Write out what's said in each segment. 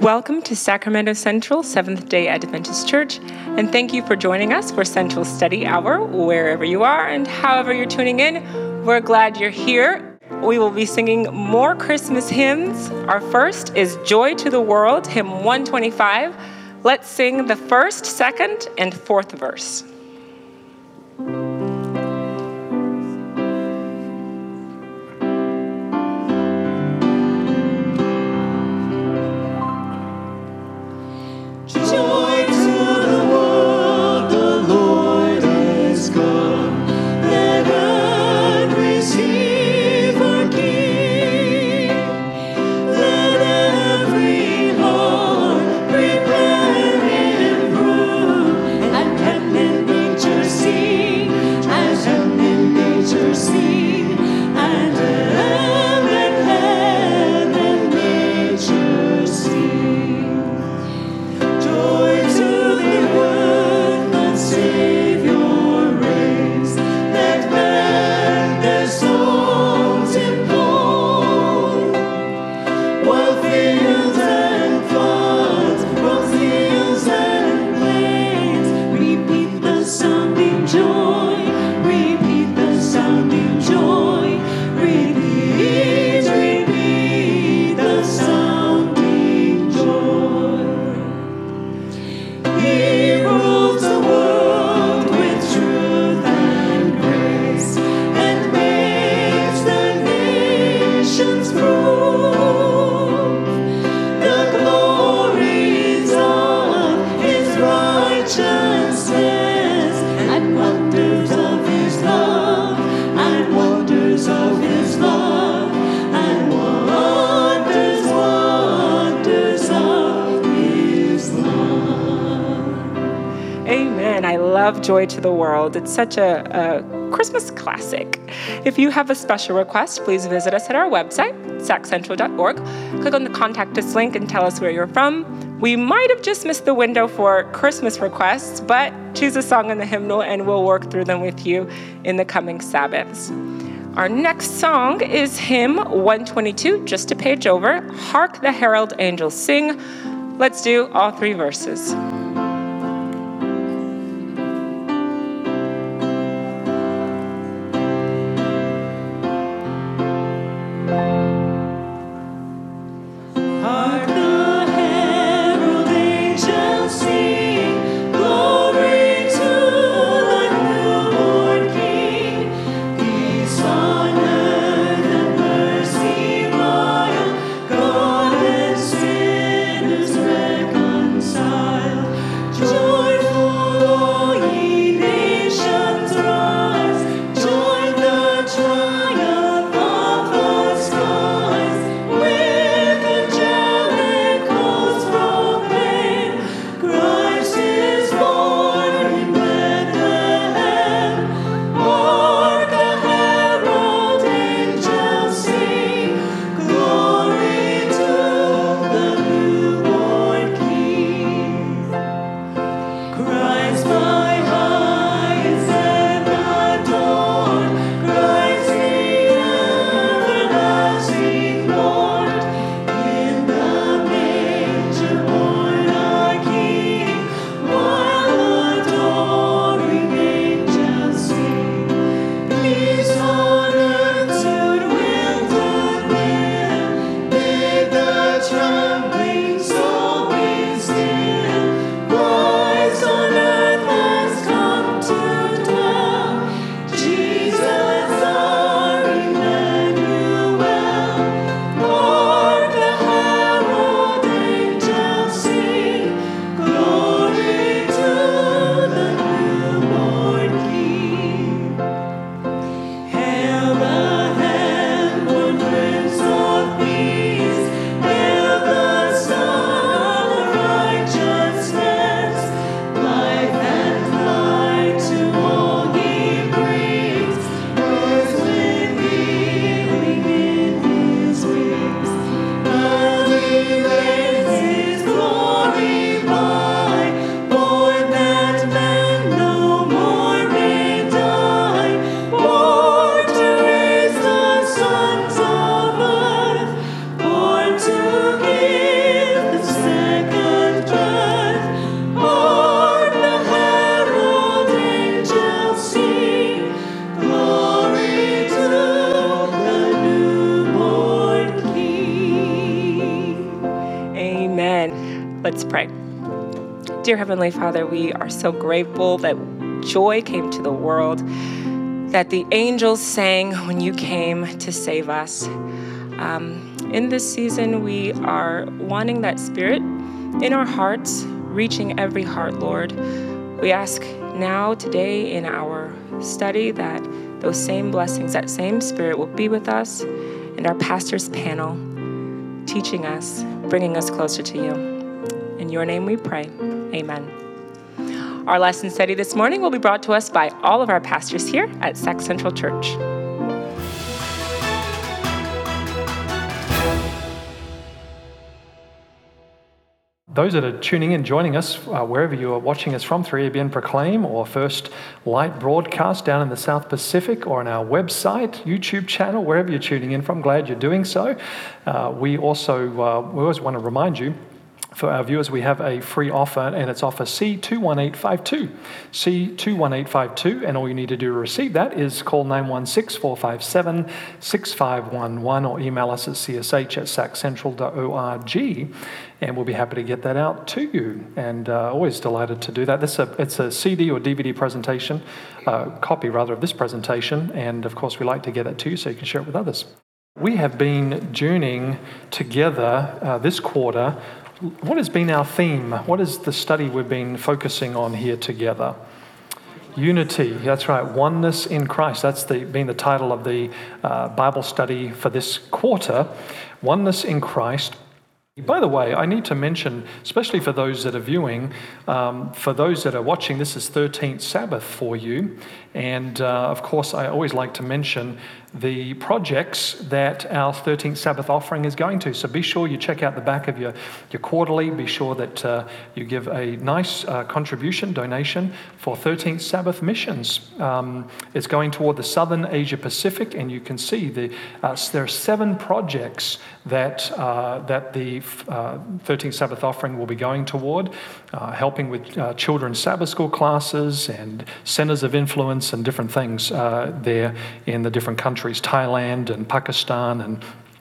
Welcome to Sacramento Central Seventh-day Adventist Church, and thank you for joining us for Central Study Hour, wherever you are and however you're tuning in. We're glad you're here. We will be singing more Christmas hymns. Our first is Joy to the World, hymn 125. Let's sing the first, second, and fourth verse. Joy to the World. It's such a Christmas classic. If you have a special request, please visit us at our website, saccentral.org. Click on the Contact Us link and tell us where you're from. We might have just missed the window for Christmas requests, but choose a song in the hymnal and we'll work through them with you in the coming Sabbaths. Our next song is hymn 122, just a page over, Hark the Herald Angels Sing. Let's do all three verses. God and sinners reconciled. Amen. Let's pray. Dear Heavenly Father, we are so grateful that joy came to the world, that the angels sang when you came to save us. In this season, we are wanting that spirit in our hearts, reaching every heart, Lord. We ask now, today, in our study, that those same blessings, that same spirit will be with us and our pastor's panel, teaching us, bringing us closer to you. In your name we pray. Amen. Our lesson study this morning will be brought to us by all of our pastors here at Sac Central Church. Those that are tuning in, joining us, wherever you are watching us from, through ABN Proclaim or First Light Broadcast down in the South Pacific, or on our website, YouTube channel, wherever you're tuning in from, glad you're doing so. We always want to remind you, for our viewers, we have a free offer, and it's offer C21852. C21852, and all you need to do to receive that is call 916-457-6511 or email us at csh@saccentral.org, and we'll be happy to get that out to you. And always delighted to do that. It's a CD or DVD presentation, copy rather of this presentation, and of course we like to get it to you so you can share it with others. We have been journeying together this quarter. What has been our theme? What is the study we've been focusing on here together? Unity, that's right, oneness in Christ. That's been the title of the Bible study for this quarter, Oneness in Christ. By the way, I need to mention, especially for those that are viewing, for those that are watching, this is 13th Sabbath for you. And of course, I always like to mention the projects that our 13th Sabbath offering is going to. So be sure you check out the back of your quarterly. Be sure that you give a nice donation for 13th Sabbath missions. It's going toward the Southern Asia Pacific, and you can see there are 7 projects that the 13th Sabbath offering will be going toward, helping with children's Sabbath school classes and centers of influence and different things there in the different countries, Thailand and Pakistan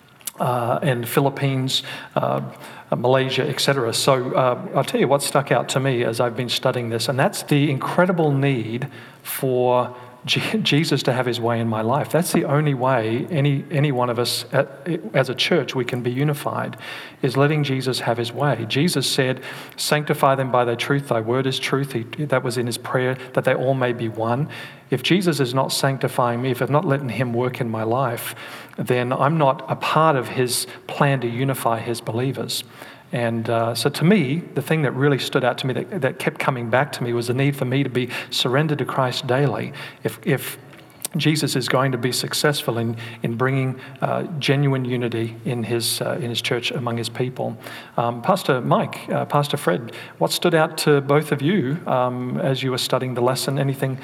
and Philippines, Malaysia, etc. So I'll tell you what stuck out to me as I've been studying this, and that's the incredible need for Jesus to have his way in my life. That's the only way any one of us as a church we can be unified, is letting Jesus have his way. Jesus said, "Sanctify them by thy truth, thy word is truth." That was in his prayer, that they all may be one. If Jesus is not sanctifying me, if I'm not letting him work in my life, then I'm not a part of his plan to unify his believers. And so to me, the thing that really stood out to me, that kept coming back to me, was the need for me to be surrendered to Christ daily. If Jesus is going to be successful in bringing genuine unity in his church among his people. Pastor Mike, Pastor Fred, what stood out to both of you as you were studying the lesson? Anything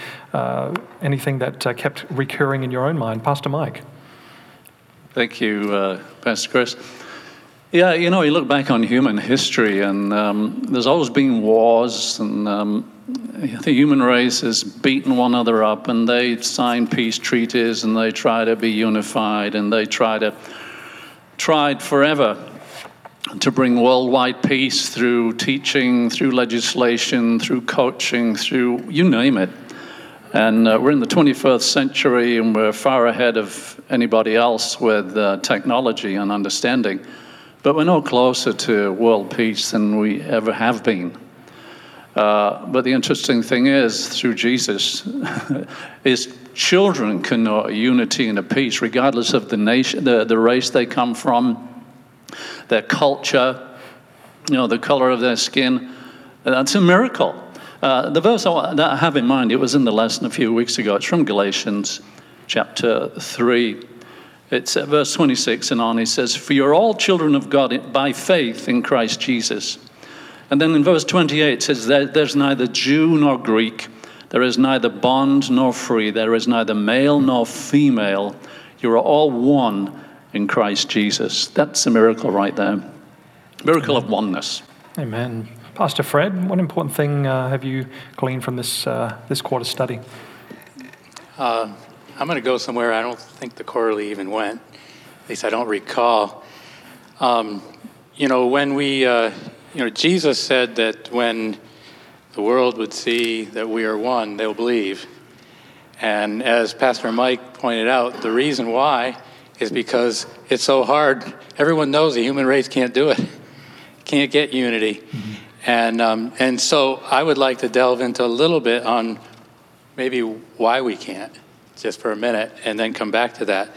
that kept recurring in your own mind? Pastor Mike. Thank you, Pastor Chris. Yeah, you look back on human history, and there's always been wars, and the human race has beaten one another up, and they sign peace treaties, and they try to be unified, and they tried forever to bring worldwide peace through teaching, through legislation, through coaching, through you name it. And we're in the 21st century, and we're far ahead of anybody else with technology and understanding. But we're no closer to world peace than we ever have been. But the interesting thing is, through Jesus, is children can know a unity and a peace, regardless of the nation, the race they come from, their culture, the color of their skin. That's a miracle. The verse that I have in mind, it was in the lesson a few weeks ago. It's from Galatians chapter 3. It's at verse 26 and on. He says, "For you're all children of God by faith in Christ Jesus." And then in verse 28 it says, "There's neither Jew nor Greek. There is neither bond nor free. There is neither male nor female. You are all one in Christ Jesus." That's a miracle right there. Miracle of oneness. Amen. Pastor Fred, what important thing have you gleaned from this quarter study? I'm going to go somewhere I don't think the quarterly even went. At least I don't recall. When we Jesus said that when the world would see that we are one, they'll believe. And as Pastor Mike pointed out, the reason why is because it's so hard. Everyone knows the human race can't do it, can't get unity. Mm-hmm. And so I would like to delve into a little bit on maybe why we can't, just for a minute, and then come back to that.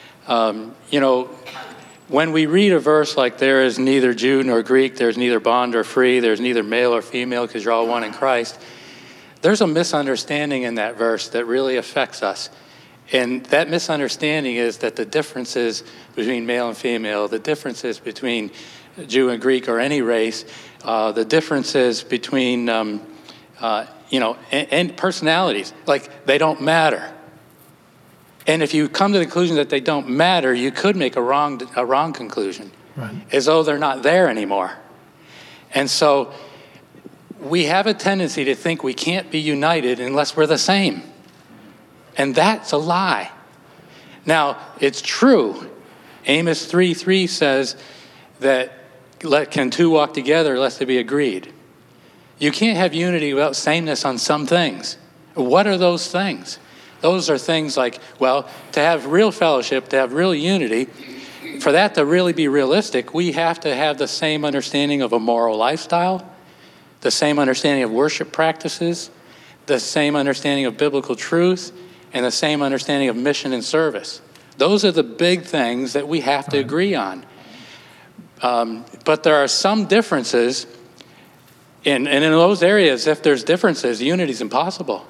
When we read a verse like there is neither Jew nor Greek, there's neither bond or free, there's neither male or female because you're all one in Christ, there's a misunderstanding in that verse that really affects us. And that misunderstanding is that the differences between male and female, the differences between Jew and Greek or any race, the differences between, and personalities, like they don't matter. And if you come to the conclusion that they don't matter, you could make a wrong conclusion, right, as though they're not there anymore. And so we have a tendency to think we can't be united unless we're the same. And that's a lie. Now, it's true. Amos 3:3 says that can two walk together lest they be agreed. You can't have unity without sameness on some things. What are those things? Those are things like, well, to have real fellowship, to have real unity, for that to really be realistic, we have to have the same understanding of a moral lifestyle, the same understanding of worship practices, the same understanding of biblical truth, and the same understanding of mission and service. Those are the big things that we have to agree on. But there are some differences, and in those areas, if there's differences, unity is impossible.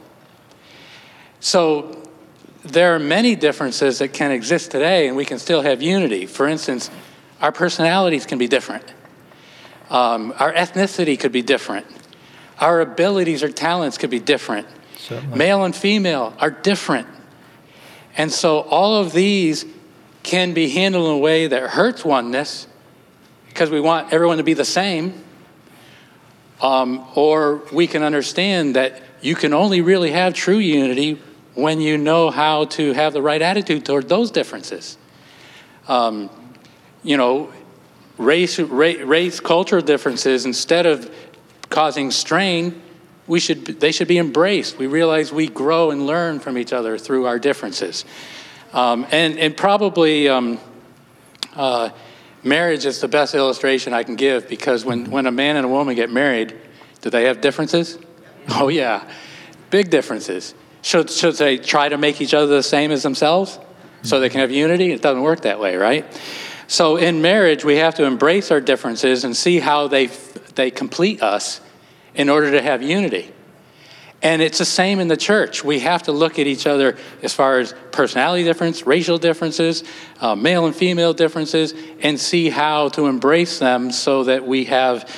So there are many differences that can exist today, and we can still have unity. For instance, our personalities can be different. Our ethnicity could be different. Our abilities or talents could be different. Certainly. Male and female are different. And so all of these can be handled in a way that hurts oneness because we want everyone to be the same. Or we can understand that you can only really have true unity when you know how to have the right attitude toward those differences. Race, cultural differences, instead of causing strain, they should be embraced. We realize we grow and learn from each other through our differences. And probably marriage is the best illustration I can give, because when a man and a woman get married, do they have differences? Oh yeah, big differences. Should they try to make each other the same as themselves so they can have unity? It doesn't work that way, right? So in marriage, we have to embrace our differences and see how they complete us in order to have unity. And it's the same in the church. We have to look at each other as far as personality difference, racial differences, male and female differences, and see how to embrace them so that we have,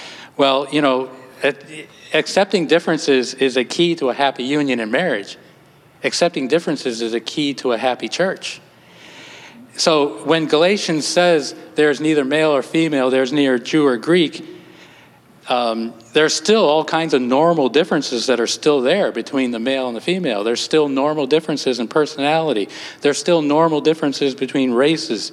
accepting differences is a key to a happy union in marriage. Accepting differences is a key to a happy church. So when Galatians says there's neither male or female, there's neither Jew or Greek, there's still all kinds of normal differences that are still there between the male and the female. There's still normal differences in personality. There's still normal differences between races.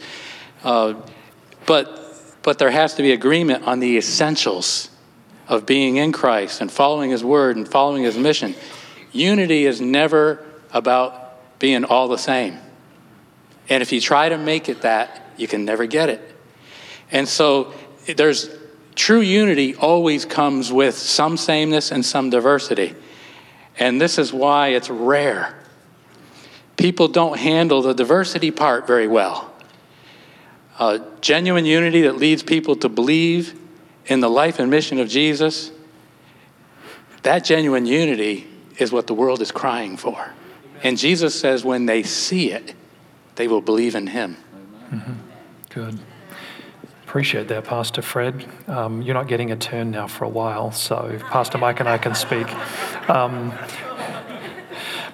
But there has to be agreement on the essentials of being in Christ and following His word and following His mission. Unity is never about being all the same. And if you try to make it that, you can never get it. And so there's true unity always comes with some sameness and some diversity. And this is why it's rare. People don't handle the diversity part very well. Genuine unity that leads people to believe in the life and mission of Jesus, that genuine unity is what the world is crying for. And Jesus says when they see it, they will believe in Him. Mm-hmm. Good. Appreciate that, Pastor Fred. You're not getting a turn now for a while, so Pastor Mike and I can speak.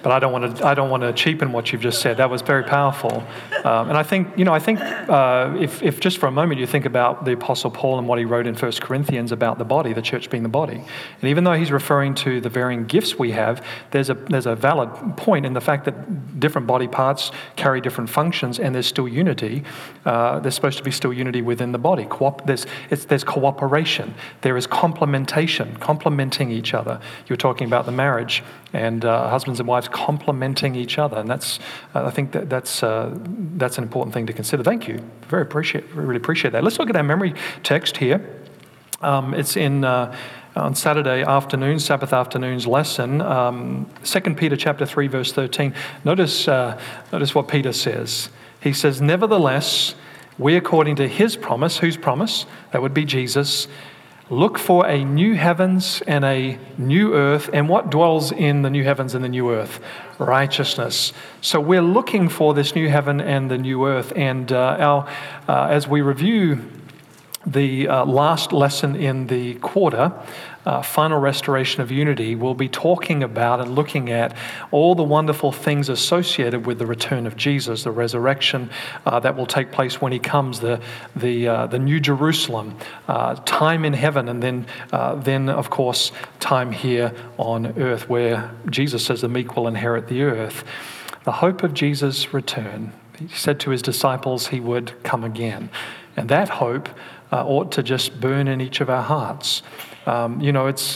But I don't want to cheapen what you've just said. That was very powerful. And I think if just for a moment you think about the Apostle Paul and what he wrote in 1 Corinthians about the body, the church being the body, and even though he's referring to the varying gifts we have, there's a valid point in the fact that different body parts carry different functions, and there's still unity. There's supposed to be still unity within the body. There's cooperation. There is complementing each other. You were talking about the marriage and husbands and wives complementing each other, and I think that's an important thing to consider. Thank you. Really appreciate that. Let's look at our memory text here. It's in on Saturday afternoon, Sabbath afternoon's lesson, 2 Peter chapter 3, verse 13. Notice what Peter says. He says, "Nevertheless, we, according to his promise," whose promise? That would be Jesus, "look for a new heavens and a new earth." And what dwells in the new heavens and the new earth? Righteousness. So we're looking for this new heaven and the new earth. And as we review the last lesson in the quarter, final restoration of unity, we'll be talking about and looking at all the wonderful things associated with the return of Jesus, the resurrection that will take place when he comes, the New Jerusalem, time in heaven, and then of course time here on earth, where Jesus says the meek will inherit the earth. The hope of Jesus' return. He said to his disciples he would come again, and that hope ought to just burn in each of our hearts. We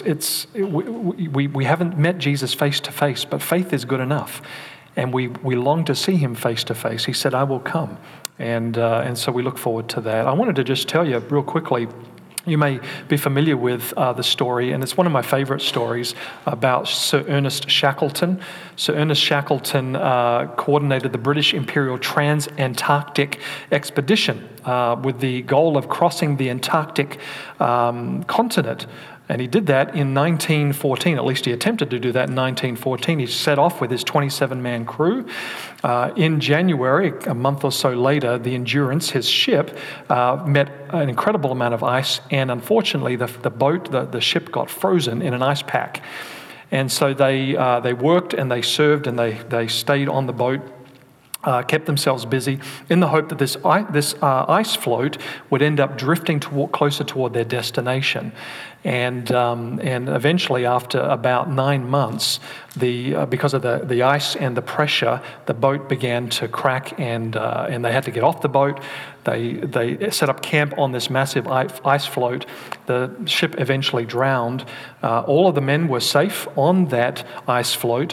haven't met Jesus face to face, but faith is good enough, and we long to see him face to face. He said, "I will come," and so we look forward to that. I wanted to just tell you real quickly. You may be familiar with the story, and it's one of my favorite stories about Sir Ernest Shackleton. Sir Ernest Shackleton coordinated the British Imperial Trans-Antarctic Expedition with the goal of crossing the Antarctic continent. And he did that in 1914, at least he attempted to do that in 1914. He set off with his 27-man crew. In January, a month or so later, the Endurance, his ship, met an incredible amount of ice, and unfortunately the ship got frozen in an ice pack. And so they worked and they served and they stayed on the boat, kept themselves busy in the hope that this ice float would end up drifting closer toward their destination. And eventually, after about 9 months, because of the ice and the pressure, the boat began to crack, and they had to get off the boat. They set up camp on this massive ice float. The ship eventually drowned. All of the men were safe on that ice float.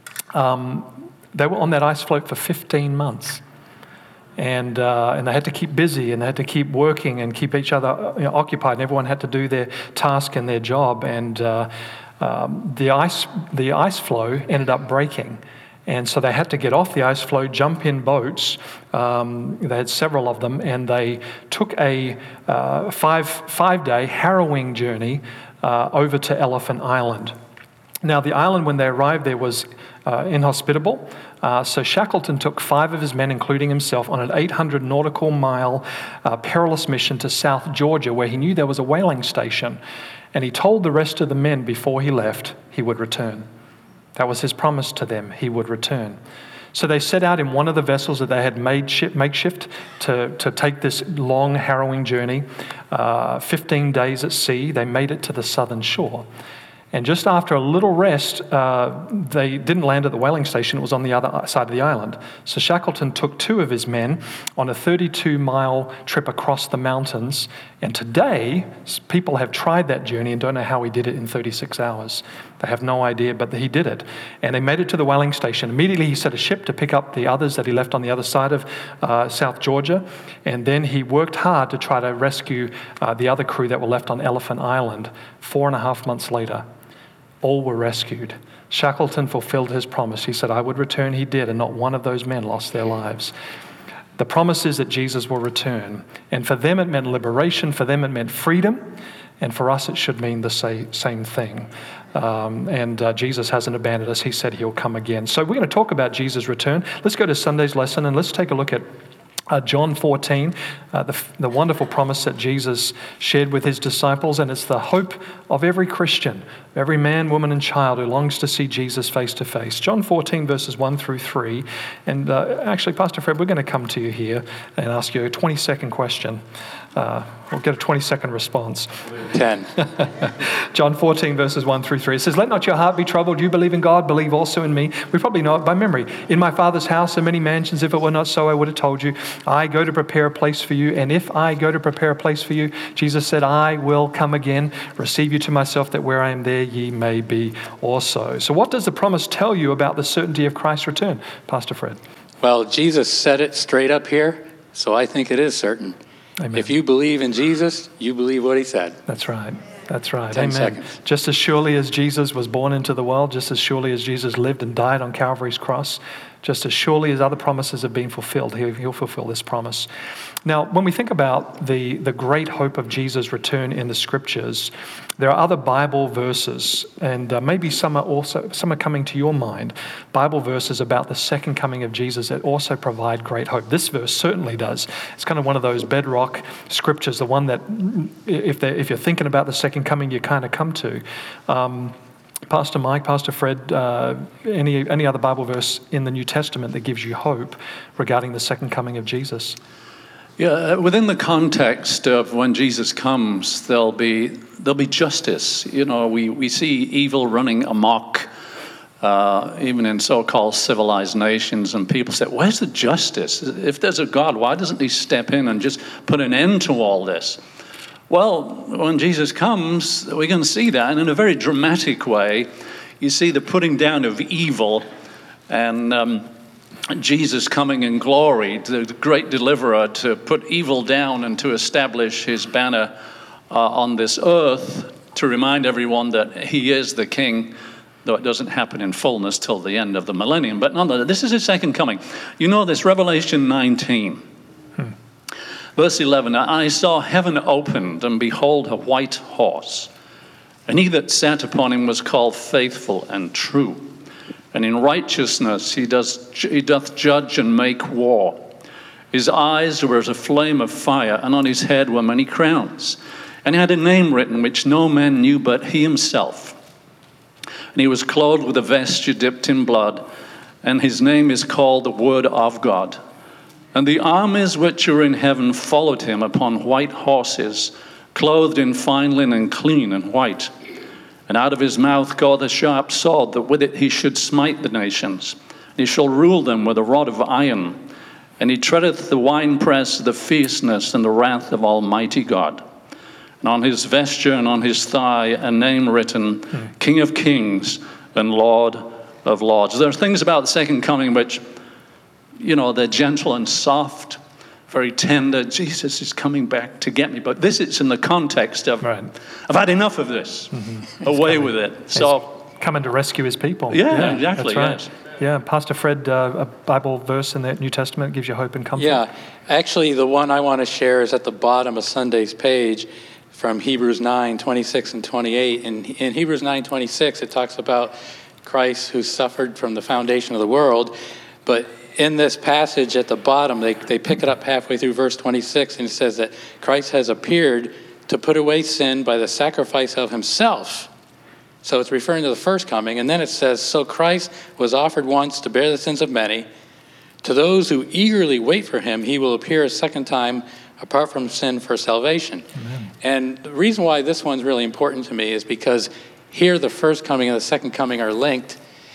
They were on that ice float for 15 months. And they had to keep busy, and they had to keep working and keep each other occupied. And everyone had to do their task and their job. And the ice floe ended up breaking, and so they had to get off the ice floe, jump in boats. They had several of them, and they took a five-day harrowing journey over to Elephant Island. Now, the island, when they arrived there, was inhospitable. So Shackleton took 5 of his men, including himself, on an 800 nautical mile perilous mission to South Georgia, where he knew there was a whaling station. And he told the rest of the men before he left he would return. That was his promise to them, he would return. So they set out in one of the vessels that they had made makeshift to take this long, harrowing journey. 15 days at sea, they made it to the southern shore. And just after a little rest, they didn't land at the whaling station. It was on the other side of the island. So Shackleton took 2 of his men on a 32-mile trip across the mountains. And today, people have tried that journey and don't know how he did it in 36 hours. They have no idea, but he did it. And they made it to the whaling station. Immediately, he set a ship to pick up the others that he left on the other side of South Georgia. And then he worked hard to try to rescue the other crew that were left on Elephant Island. 4.5 months later, all were rescued. Shackleton fulfilled his promise. He said, "I would return." He did, and not one of those men lost their lives. The promise is that Jesus will return. And for them, it meant liberation. For them, it meant freedom. And for us, it should mean the same thing. Jesus hasn't abandoned us. He said he'll come again. So we're going to talk about Jesus' return. Let's go to Sunday's lesson, and let's take a look at John 14, the wonderful promise that Jesus shared with his disciples, and it's the hope of every Christian, every man, woman, and child who longs to see Jesus face to face. John 14, verses 1 through 3. And actually, Pastor Fred, we're going to come to you here and ask you a 20-second question. We'll get a 20-second response. 10. John 14, verses 1 through 3. It says, "Let not your heart be troubled. You believe in God, believe also in me." We probably know it by memory. "In my Father's house are many mansions. If it were not so, I would have told you. I go to prepare a place for you. And if I go to prepare a place for you," Jesus said, "I will come again, receive you to myself, that where I am, there ye may be also." So what does the promise tell you about the certainty of Christ's return, Pastor Fred? Well, Jesus said it straight up here, so I think it is certain. Amen. If you believe in Jesus, you believe what he said. That's right. That's right. 10 Amen. seconds. Just as surely as Jesus was born into the world, just as surely as Jesus lived and died on Calvary's cross, just as surely as other promises have been fulfilled, he'll fulfill this promise. Now, when we think about the great hope of Jesus' return in the Scriptures, there are other Bible verses, and maybe some are coming to your mind, Bible verses about the second coming of Jesus that also provide great hope. This verse certainly does. It's kind of one of those bedrock scriptures, the one that if you're thinking about the second coming, you kind of come to. Pastor Mike, Pastor Fred, any other Bible verse in the New Testament that gives you hope regarding the second coming of Jesus? Yeah, within the context of when Jesus comes, there'll be justice. You know, we see evil running amok, even in so-called civilized nations, and people say, "Where's the justice? If there's a God, why doesn't he step in and just put an end to all this?" Well, when Jesus comes, we're going to see that, and in a very dramatic way. You see the putting down of evil, and Jesus coming in glory, the great deliverer, to put evil down and to establish his banner on this earth, to remind everyone that he is the king, though it doesn't happen in fullness till the end of the millennium. But nonetheless, this is his second coming. You know this, Revelation 19. Verse 11, "I saw heaven opened, and behold, a white horse. And he that sat upon him was called Faithful and True. And in righteousness he doth judge and make war. His eyes were as a flame of fire, and on his head were many crowns. And he had a name written which no man knew but he himself. And he was clothed with a vesture dipped in blood, and his name is called the Word of God. And the armies which are in heaven followed him upon white horses, clothed in fine linen, clean and white. And out of his mouth goeth a sharp sword, that with it he should smite the nations. He shall rule them with a rod of iron. And he treadeth the winepress of the fierceness and the wrath of Almighty God. And on his vesture and on his thigh a name written, King of Kings and Lord of Lords. There are things about the second coming which, you know, they're gentle and soft, very tender. Jesus is coming back to get me. But this is in the context of, Right. I've had enough of this. Away with it. So, coming to rescue his people. Yeah, exactly, That's right. yes. Yeah, Pastor Fred, a Bible verse in the New Testament gives you hope and comfort. Yeah, actually the one I want to share is at the bottom of Sunday's page from Hebrews 9:26 and 28. In Hebrews 9:26, it talks about Christ who suffered from the foundation of the world. But in this passage at the bottom, they pick it up halfway through verse 26, and it says that Christ has appeared to put away sin by the sacrifice of himself. So it's referring to the first coming. And then it says, so Christ was offered once to bear the sins of many. To those who eagerly wait for him, he will appear a second time apart from sin for salvation. Amen. And the reason why this one's really important to me is because here the first coming and the second coming are linked.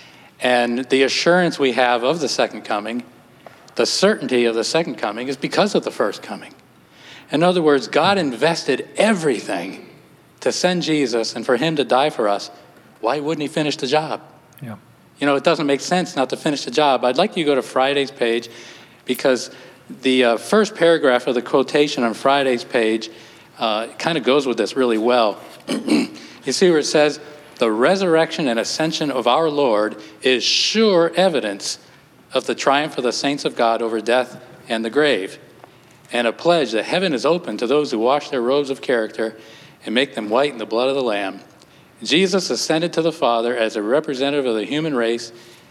And the assurance we have of the second coming, the certainty of the second coming, is because of the first coming. In other words, God invested everything to send Jesus and for him to die for us. Why wouldn't he finish the job? Yeah. You know, it doesn't make sense not to finish the job. I'd like you to go to Friday's page, because the first paragraph of the quotation on Friday's page kind of goes with this really well. You see where it says, the resurrection and ascension of our Lord is sure evidence of the triumph of the saints of God over death and the grave, and a pledge that heaven is open to those who wash their robes of character and make them white in the blood of the Lamb. Jesus ascended to the Father as a representative of the human race,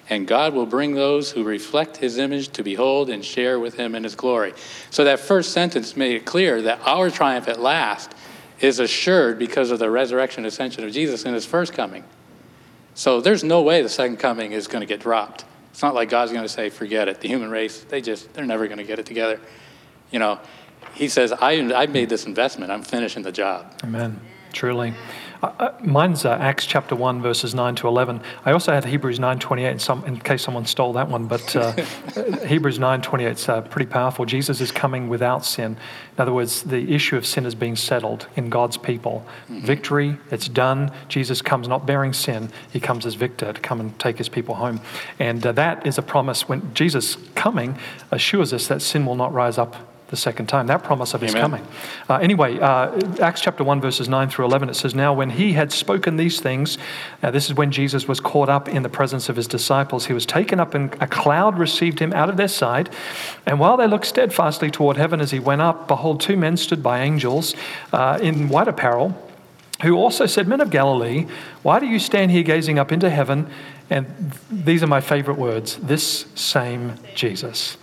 and God will bring those who reflect his image to behold and share with him in his glory. So that first sentence made it clear that our triumph at last is assured because of the resurrection and ascension of Jesus in his first coming. So there's no way the second coming is going to get dropped. It's not like God's going to say, forget it. The human race, they're never going to get it together. You know, he says, I made this investment. I'm finishing the job. Amen. Truly. Mine's Acts chapter 1, verses 9 to 11. I also had Hebrews 9:28 in case someone stole that one, but Hebrews 9:28 is pretty powerful. Jesus is coming without sin. In other words, the issue of sin is being settled in God's people. Mm-hmm. Victory, it's done. Jesus comes not bearing sin. He comes as victor to come and take his people home. And that is a promise. When Jesus coming assures us that sin will not rise up the second time, that promise of his coming. Anyway, Acts chapter 1, verses 9 through 11, it says, now when he had spoken these things, this is when Jesus was caught up in the presence of his disciples. He was taken up and a cloud received him out of their sight. And while they looked steadfastly toward heaven as he went up, behold, two men stood by angels in white apparel, who also said, men of Galilee, why do you stand here gazing up into heaven? And these are my favorite words, this same Jesus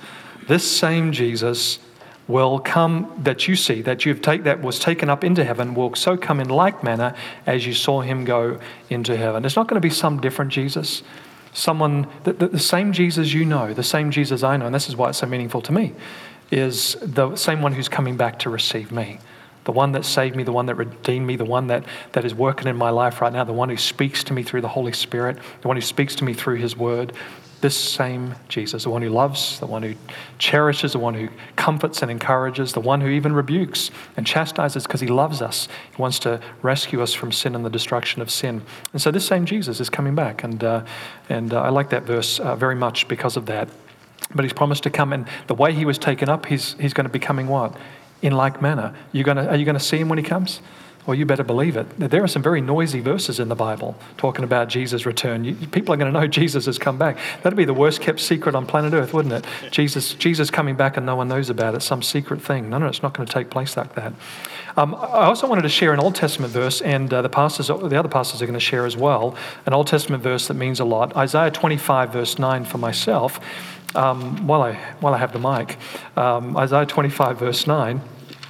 will come, that you see, that was taken up into heaven, will so come in like manner as you saw him go into heaven. It's not going to be some different Jesus. Someone, the same Jesus you know, the same Jesus I know, and this is why it's so meaningful to me, is the same one who's coming back to receive me. The one that saved me, the one that redeemed me, the one that is working in my life right now, the one who speaks to me through the Holy Spirit, the one who speaks to me through his word. This same Jesus, the one who loves, the one who cherishes, the one who comforts and encourages, the one who even rebukes and chastises because he loves us. He wants to rescue us from sin and the destruction of sin. And so this same Jesus is coming back. And I like that verse very much because of that. But he's promised to come, and the way he was taken up, he's going to be coming what? In like manner. Are you going to see him when he comes? Well, you better believe it. There are some very noisy verses in the Bible talking about Jesus' return. People are going to know Jesus has come back. That'd be the worst kept secret on planet Earth, wouldn't it? Jesus coming back and no one knows about it, some secret thing. No, it's not going to take place like that. I also wanted to share an Old Testament verse, and the other pastors are going to share as well, an Old Testament verse that means a lot. Isaiah 25, verse 9 for myself, while I have the mic. Isaiah 25, verse 9.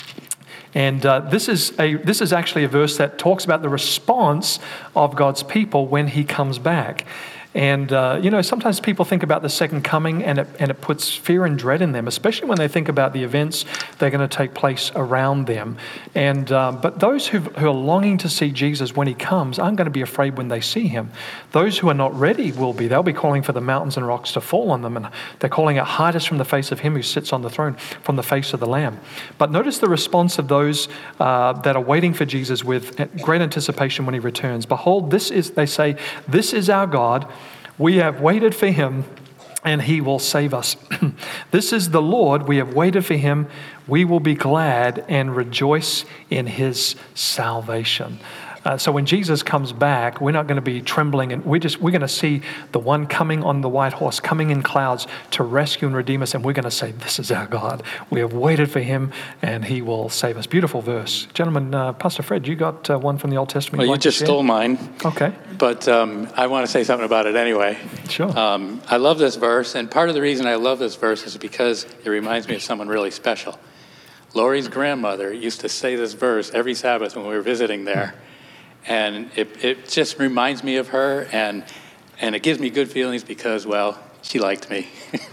And this is actually a verse that talks about the response of God's people when he comes back. And, sometimes people think about the second coming and it puts fear and dread in them, especially when they think about the events that are going to take place around them. And but those who are longing to see Jesus when he comes aren't going to be afraid when they see him. Those who are not ready will be. They'll be calling for the mountains and rocks to fall on them. And they're calling it, hide us from the face of him who sits on the throne, from the face of the Lamb. But notice the response of those that are waiting for Jesus with great anticipation when he returns. Behold, they say, this is our God. We have waited for him, and he will save us. This is the Lord. We have waited for him. We will be glad and rejoice in his salvation. So when Jesus comes back, we're not going to be trembling, and we're going to see the one coming on the white horse, coming in clouds to rescue and redeem us, and we're going to say, this is our God. We have waited for him, and he will save us. Beautiful verse. Gentlemen, Pastor Fred, you got one from the Old Testament? Well, you just stole mine. Okay. But I want to say something about it anyway. Sure. I love this verse, and part of the reason I love this verse is because it reminds me of someone really special. Lori's grandmother used to say this verse every Sabbath when we were visiting there. And it just reminds me of her, and it gives me good feelings because, well, she liked me.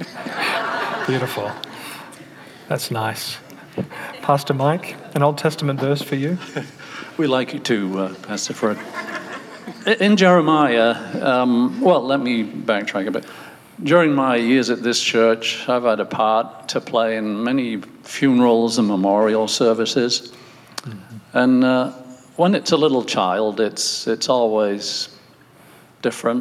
Beautiful. That's nice. Pastor Mike, an Old Testament verse for you? We like you too, Pastor Fred. In Jeremiah, let me backtrack a bit. During my years at this church, I've had a part to play in many funerals and memorial services. Mm-hmm. And when it's a little child, it's always different.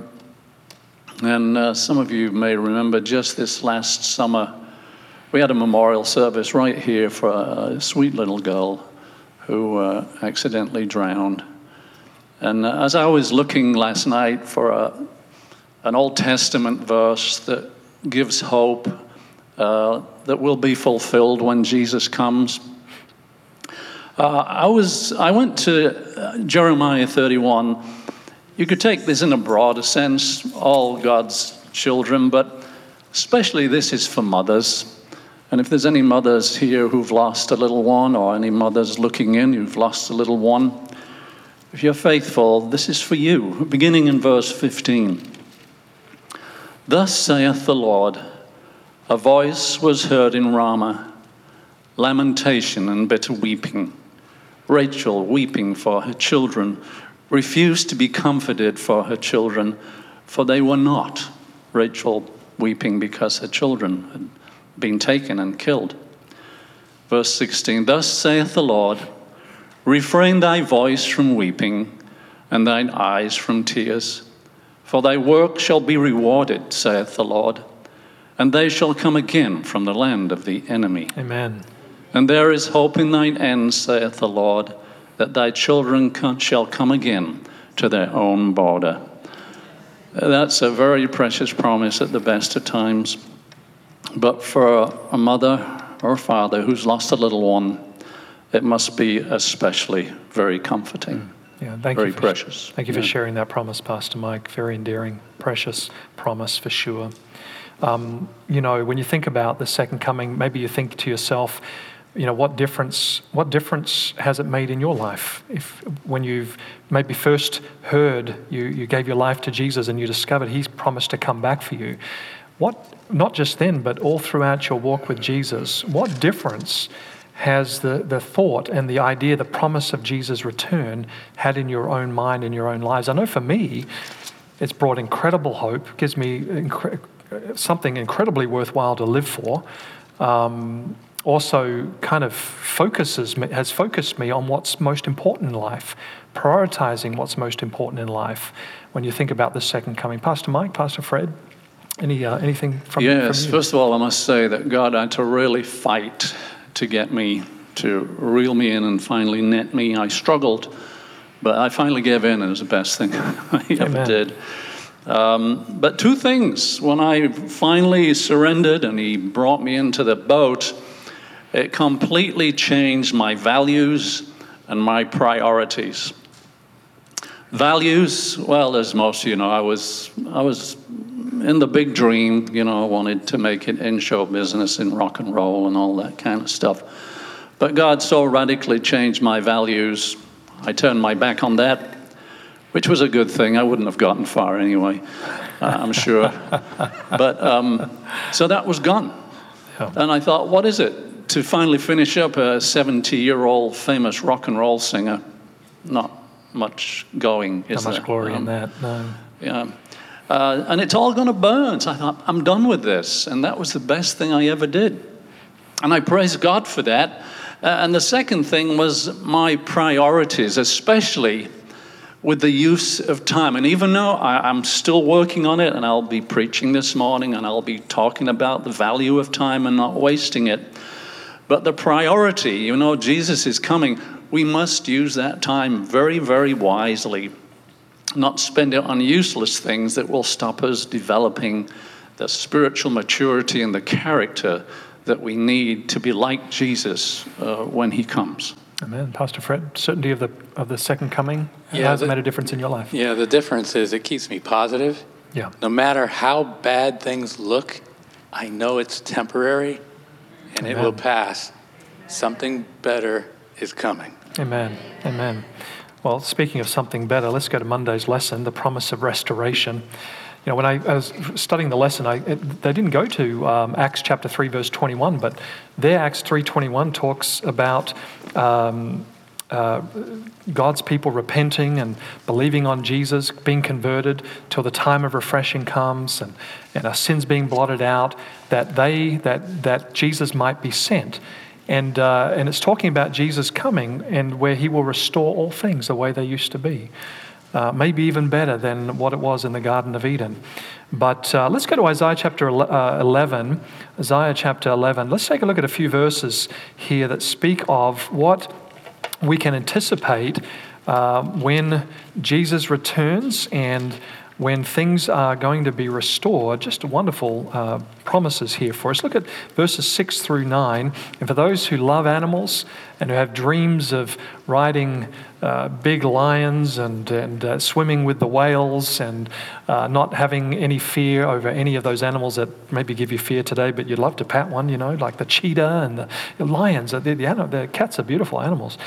And some of you may remember just this last summer, we had a memorial service right here for a sweet little girl who accidentally drowned. And as I was looking last night for an Old Testament verse that gives hope that will be fulfilled when Jesus comes, I went to Jeremiah 31. You could take this in a broader sense, all God's children, but especially this is for mothers. And if there's any mothers here who've lost a little one, or any mothers looking in who've lost a little one, if you're faithful, this is for you. Beginning in verse 15. Thus saith the Lord, a voice was heard in Ramah, lamentation and bitter weeping. Rachel weeping for her children, refused to be comforted for her children, for they were not. Rachel weeping because her children had been taken and killed. Verse 16, thus saith the Lord, refrain thy voice from weeping, and thine eyes from tears. For thy work shall be rewarded, saith the Lord, and they shall come again from the land of the enemy. Amen. And there is hope in thine end, saith the Lord, that thy children shall come again to their own border. That's a very precious promise at the best of times. But for a mother or father who's lost a little one, it must be especially very comforting. Yeah, very precious. Thank you for sharing that promise, Pastor Mike. Very endearing, precious promise for sure. You know, when you think about the second coming, maybe you think to yourself, you know, what difference has it made in your life? When you've maybe first heard, you gave your life to Jesus and you discovered He's promised to come back for you. Not just then, but all throughout your walk with Jesus, what difference has the thought and the idea, the promise of Jesus' return had in your own mind, in your own lives? I know for me, it's brought incredible hope, gives me something incredibly worthwhile to live for. Also kind of has focused me on what's most important in life, prioritizing what's most important in life when you think about the second coming. Pastor Mike, Pastor Fred, anything from you? Yes, first of all, I must say that God had to really fight to get me, to reel me in and finally net me. I struggled, but I finally gave in, and it was the best thing I ever did. But two things. When I finally surrendered and He brought me into the boat, it completely changed my values and my priorities. Values, well, as most of you know, I was in the big dream, you know, I wanted to make it in show business, in rock and roll and all that kind of stuff. But God so radically changed my values, I turned my back on that, which was a good thing. I wouldn't have gotten far anyway, I'm sure. But so that was gone. Yeah. And I thought, what is it? To finally finish up a 70-year-old famous rock and roll singer, not much going, is there? Not much glory in that, no. Yeah. And it's all going to burn. So I thought, I'm done with this. And that was the best thing I ever did. And I praise God for that. And the second thing was my priorities, especially with the use of time. And even though I'm still working on it, and I'll be preaching this morning, and I'll be talking about the value of time and not wasting it, but the priority, you know, Jesus is coming. We must use that time very, very wisely. Not spend it on useless things that will stop us developing the spiritual maturity and the character that we need to be like Jesus when He comes. Amen. Pastor Fred, certainty of the second coming, how has it made a difference in your life? Yeah, the difference is it keeps me positive. Yeah. No matter how bad things look, I know it's temporary and It will pass. Something better is coming. Amen. Amen. Well, speaking of something better, let's go to Monday's lesson, the promise of restoration. You know, when I was studying the lesson, they didn't go to Acts chapter 3, verse 21, but there Acts 3:21 talks about God's people repenting and believing on Jesus, being converted till the time of refreshing comes and our sins being blotted out, that Jesus might be sent. And it's talking about Jesus coming and where He will restore all things the way they used to be. Maybe even better than what it was in the Garden of Eden. But let's go to Isaiah chapter 11. Isaiah chapter 11. Let's take a look at a few verses here that speak of what we can anticipate when Jesus returns and when things are going to be restored. Just wonderful promises here for us. Look at verses 6 through 9. And for those who love animals and who have dreams of riding big lions and swimming with the whales and not having any fear over any of those animals that maybe give you fear today, but you'd love to pat one, like the cheetah and the lions. The cats are beautiful animals.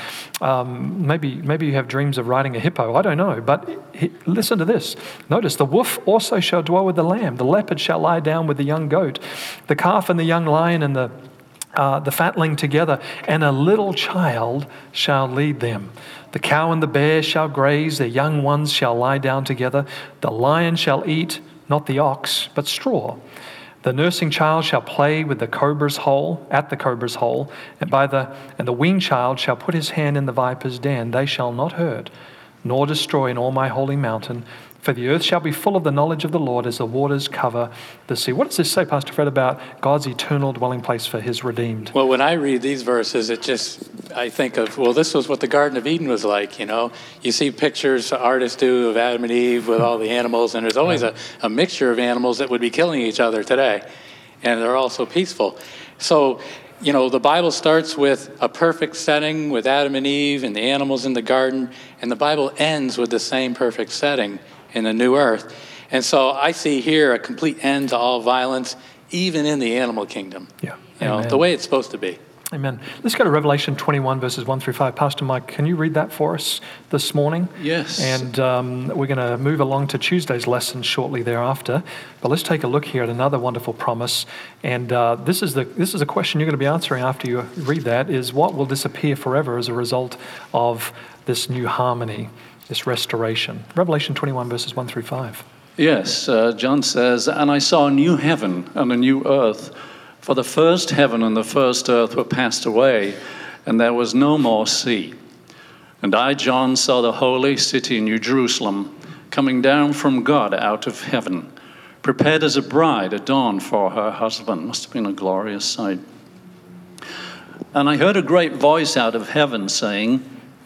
Maybe you have dreams of riding a hippo. I don't know. But listen to this. Notice, the wolf also shall dwell with the lamb. The leopard shall lie down with the young goat. The calf and the young lion and the fatling together, and a little child shall lead them. The cow and the bear shall graze, their young ones shall lie down together. The lion shall eat, not the ox, but straw. The nursing child shall play with the cobra's hole, at the cobra's hole, and the weaned child shall put his hand in the viper's den. They shall not hurt, nor destroy in all my holy mountain. For the earth shall be full of the knowledge of the Lord as the waters cover the sea. What does this say, Pastor Fred, about God's eternal dwelling place for his redeemed? Well, when I read these verses, I think of, this was what the Garden of Eden was like, You see pictures artists do of Adam and Eve with all the animals, and there's always a mixture of animals that would be killing each other today. And they're all so peaceful. So, the Bible starts with a perfect setting with Adam and Eve and the animals in the garden, and the Bible ends with the same perfect setting in the new earth. And so I see here a complete end to all violence, even in the animal kingdom. Yeah. The way it's supposed to be. Amen. Let's go to Revelation 21, verses 1 through 5. Pastor Mike, can you read that for us this morning? Yes. And we're going to move along to Tuesday's lesson shortly thereafter. But let's take a look here at another wonderful promise. And this is a question you're going to be answering after you read that, is what will disappear forever as a result of this new harmony, this restoration? Revelation 21, verses 1 through 5. Yes, John says, "And I saw a new heaven and a new earth, for the first heaven and the first earth were passed away, and there was no more sea. And I, John, saw the holy city, New Jerusalem, coming down from God out of heaven, prepared as a bride adorned for her husband." Must have been a glorious sight. "And I heard a great voice out of heaven saying,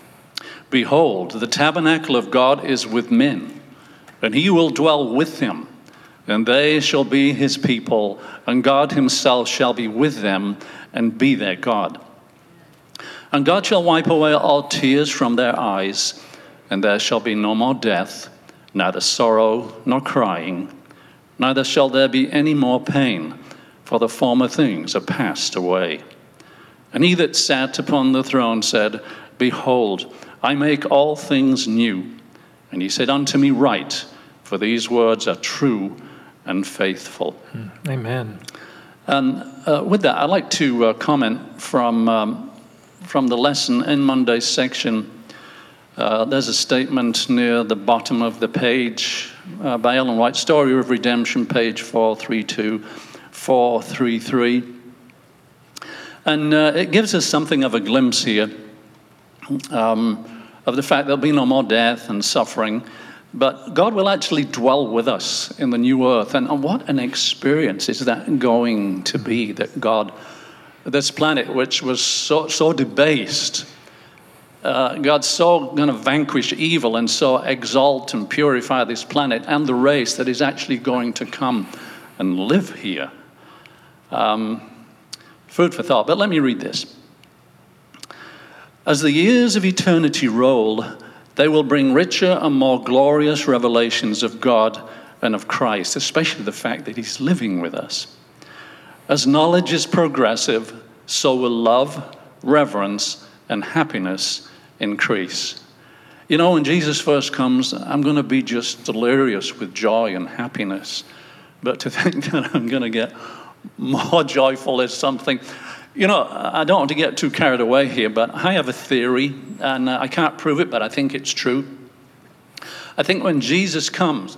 'Behold, the tabernacle of God is with men, and he will dwell with them. And they shall be his people, and God himself shall be with them and be their God. And God shall wipe away all tears from their eyes, and there shall be no more death, neither sorrow nor crying, neither shall there be any more pain, for the former things are passed away. And he that sat upon the throne said, Behold, I make all things new. And he said unto me, Write, for these words are true and faithful.'" Amen. And with that, I'd like to comment from the lesson in Monday's section. There's a statement near the bottom of the page by Ellen White, Story of Redemption, page 432, 433. And it gives us something of a glimpse here of the fact there'll be no more death and suffering, but God will actually dwell with us in the new earth. And what an experience is that going to be, that God, this planet which was so debased, God's so going to vanquish evil and so exalt and purify this planet and the race that is actually going to come and live here. Food for thought, but let me read this. "As the years of eternity roll, they will bring richer and more glorious revelations of God and of Christ, especially the fact that he's living with us. As knowledge is progressive, so will love, reverence, and happiness increase." When Jesus first comes, I'm going to be just delirious with joy and happiness. But to think that I'm going to get more joyful is something. I don't want to get too carried away here, but I have a theory, and I can't prove it, but I think it's true. I think when Jesus comes,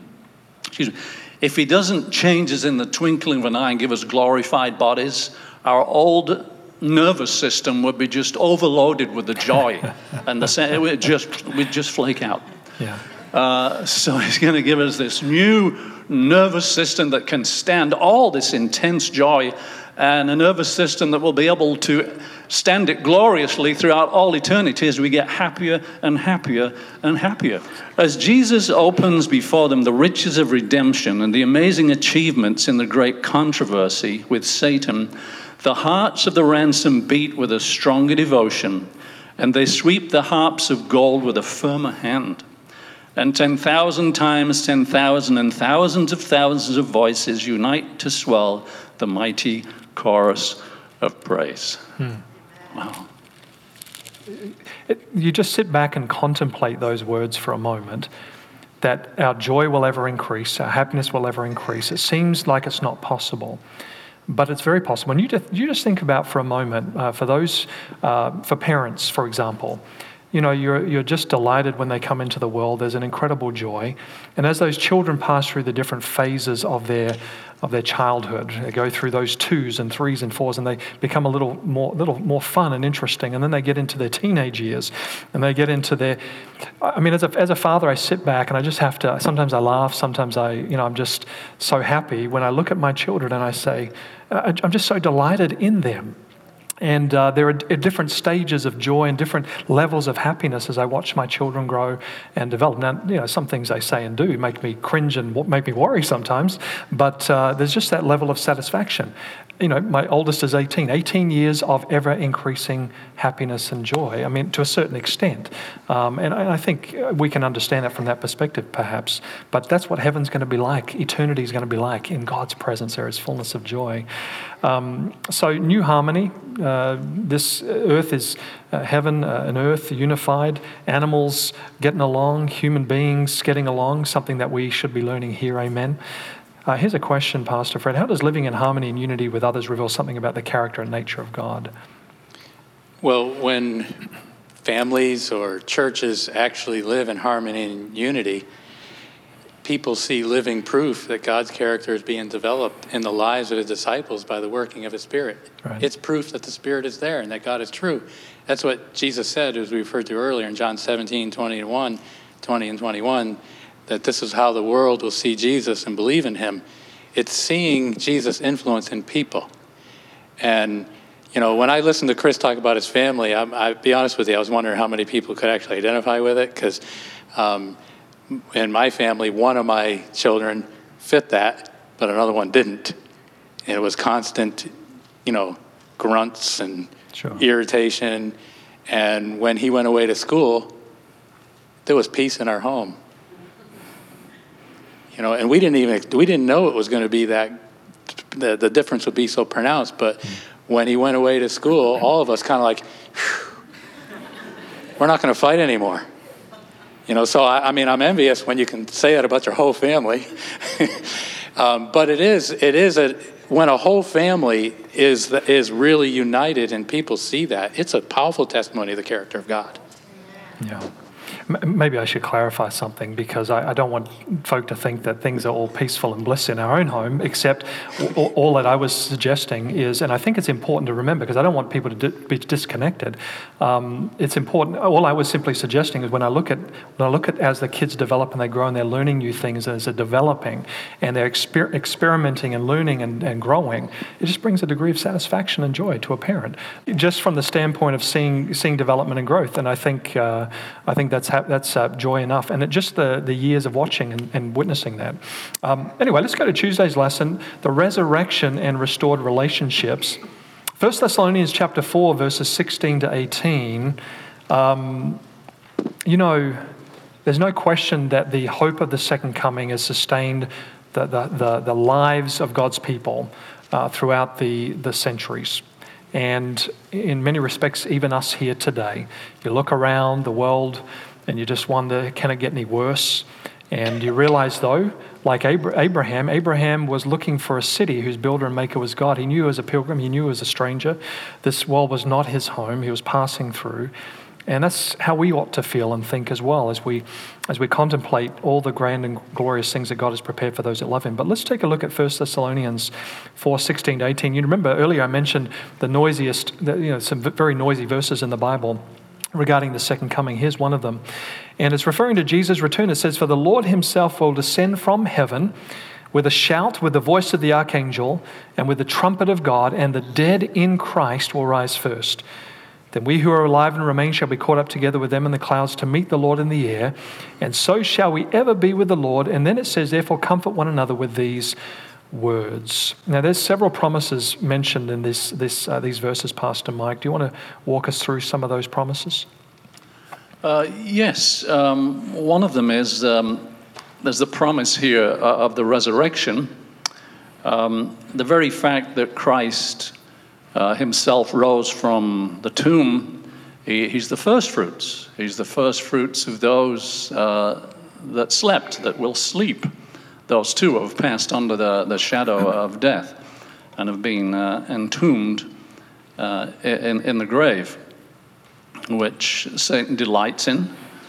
if he doesn't change us in the twinkling of an eye and give us glorified bodies, our old nervous system would be just overloaded with the joy, and we'd just flake out. Yeah. So he's going to give us this new nervous system that can stand all this intense joy, and a nervous system that will be able to stand it gloriously throughout all eternity as we get happier and happier and happier. As Jesus opens before them the riches of redemption and the amazing achievements in the great controversy with Satan, the hearts of the ransomed beat with a stronger devotion, and they sweep the harps of gold with a firmer hand. And 10,000 times 10,000 and thousands of voices unite to swell the mighty chorus of praise. Wow. You just sit back and contemplate those words for a moment, that our joy will ever increase, our happiness will ever increase. It seems like it's not possible, but it's very possible. And you just think about for a moment, for parents, for example, you're just delighted when they come into the world. There's an incredible joy. And as those children pass through the different phases of their childhood, they go through those 2s and 3s and 4s, and they become a little more fun and interesting. And then they get into their teenage years, and they get into their. As a father, I sit back and I just have to. Sometimes I laugh. Sometimes I'm just so happy when I look at my children and I say, I'm just so delighted in them. And there are different stages of joy and different levels of happiness as I watch my children grow and develop. Now, some things they say and do make me cringe and make me worry sometimes, but there's just that level of satisfaction. My oldest is 18 years of ever-increasing happiness and joy, to a certain extent. And I think we can understand that from that perspective, perhaps. But that's what heaven's going to be like, eternity is going to be like. In God's presence, there is fullness of joy. So new harmony. This earth is heaven and earth unified, animals getting along, human beings getting along, something that we should be learning here, amen. Here's a question, Pastor Fred. How does living in harmony and unity with others reveal something about the character and nature of God? Well, when families or churches actually live in harmony and unity, people see living proof that God's character is being developed in the lives of his disciples by the working of his Spirit. Right. It's proof that the Spirit is there and that God is true. That's what Jesus said, as we referred to earlier in John 17, 20 and 21, that this is how the world will see Jesus and believe in him. It's seeing Jesus' influence in people. And, when I listened to Chris talk about his family, I'll be honest with you, I was wondering how many people could actually identify with it, because in my family, one of my children fit that, but another one didn't. And it was constant, grunts and Sure. irritation. And when he went away to school, there was peace in our home. And we didn't know it was going to be that, the difference would be so pronounced. But when he went away to school, all of us kind of like, we're not going to fight anymore. So I'm envious when you can say that about your whole family. But it is when a whole family is really united and people see that, it's a powerful testimony of the character of God. Yeah. Maybe I should clarify something, because I don't want folk to think that things are all peaceful and bliss in our own home, except all that I was suggesting is, and I think it's important to remember, because I don't want people to be disconnected. It's important. All I was simply suggesting is when I look at as the kids develop and they grow and they're learning new things as they're developing and they're experimenting and learning and growing, it just brings a degree of satisfaction and joy to a parent, just from the standpoint of seeing development and growth. And I think that's joy enough, and just the years of watching and witnessing that. Anyway, let's go to Tuesday's lesson, the resurrection and restored relationships. 1 Thessalonians chapter 4, verses 16 to 18. There's no question that the hope of the second coming has sustained the lives of God's people throughout the centuries. And in many respects, even us here today. You look around the world and you just wonder, can it get any worse? And you realize, though, like Abraham was looking for a city whose builder and maker was God. He knew as a pilgrim, he knew as a stranger. This world was not his home. He was passing through. And that's how we ought to feel and think as well as we contemplate all the grand and glorious things that God has prepared for those that love him. But let's take a look at 1 Thessalonians 4, 16 to 18. You remember earlier I mentioned the noisiest, some very noisy verses in the Bible. regarding the second coming. Here's one of them. And it's referring to Jesus' return. It says, "For the Lord himself will descend from heaven with a shout, with the voice of the archangel, and with the trumpet of God, and the dead in Christ will rise first. Then we who are alive and remain shall be caught up together with them in the clouds to meet the Lord in the air, and so shall we ever be with the Lord." And then it says, "Therefore comfort one another with these words." Now there's several promises mentioned in these verses, Pastor Mike. Do you want to walk us through some of those promises? Yes. One of them is there's the promise here of the resurrection. The very fact that Christ himself rose from the tomb, he's the first fruits. He's the first fruits of those that slept, that will sleep. Those two have passed under the shadow of death and have been entombed in the grave, which Satan delights in.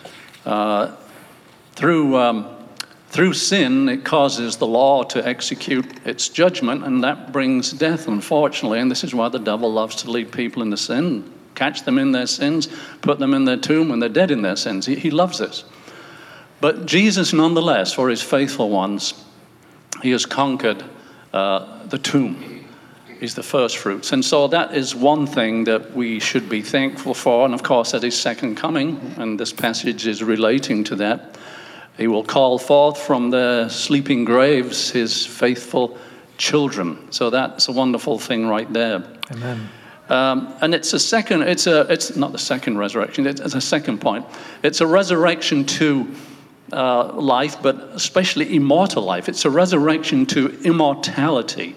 Through sin, it causes the law to execute its judgment, and that brings death, unfortunately. And this is why the devil loves to lead people into sin, catch them in their sins, put them in their tomb when they're dead in their sins. He loves this. But Jesus, nonetheless, for his faithful ones, he has conquered the tomb. He's the first fruits. And so that is one thing that we should be thankful for. And of course, at his second coming, and this passage is relating to that, he will call forth from the sleeping graves his faithful children. So that's a wonderful thing right there. Amen. And it's not the second resurrection, it's a second point. It's a resurrection to life, but especially immortal life. It's a resurrection to immortality.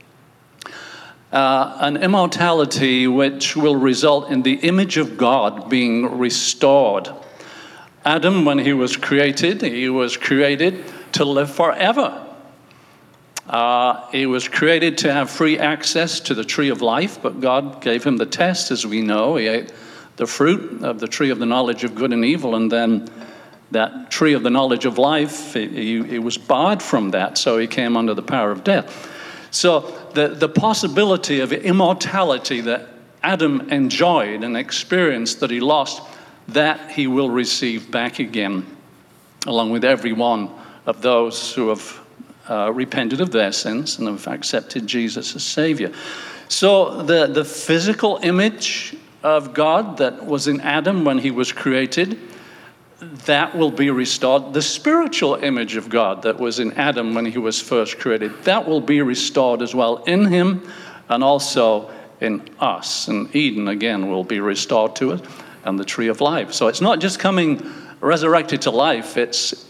An immortality which will result in the image of God being restored. Adam, when he was created to live forever. He was created to have free access to the tree of life, but God gave him the test, as we know. He ate the fruit of the tree of the knowledge of good and evil, and then that tree of the knowledge of life, he was barred from that, so he came under the power of death. So the possibility of immortality that Adam enjoyed and experienced that he lost, that he will receive back again, along with every one of those who have repented of their sins and have accepted Jesus as Savior. So the physical image of God that was in Adam when he was created, that will be restored. The spiritual image of God that was in Adam when he was first created, that will be restored as well in him and also in us. And Eden, again, will be restored to it, and the tree of life. So it's not just coming resurrected to life, it's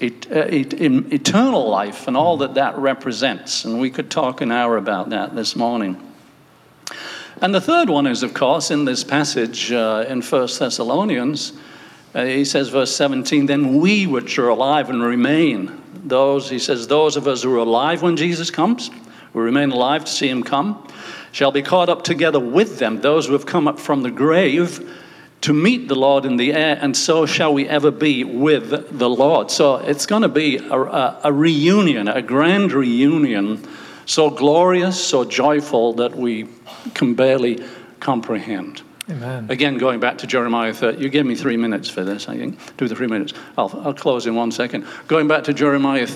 eternal life and all that represents. And we could talk an hour about that this morning. And the third one is, of course, in this passage in 1 Thessalonians, he says, verse 17, "Then we which are alive and remain," those of us who are alive when Jesus comes, who remain alive to see him come, "shall be caught up together with them," those who have come up from the grave, "to meet the Lord in the air, and so shall we ever be with the Lord." So it's going to be a reunion, a grand reunion, so glorious, so joyful that we can barely comprehend. Amen. Again, going back to Jeremiah 30, you gave me 3 minutes for this, I think. 2 to 3 minutes. I'll close in 1 second. Going back to Jeremiah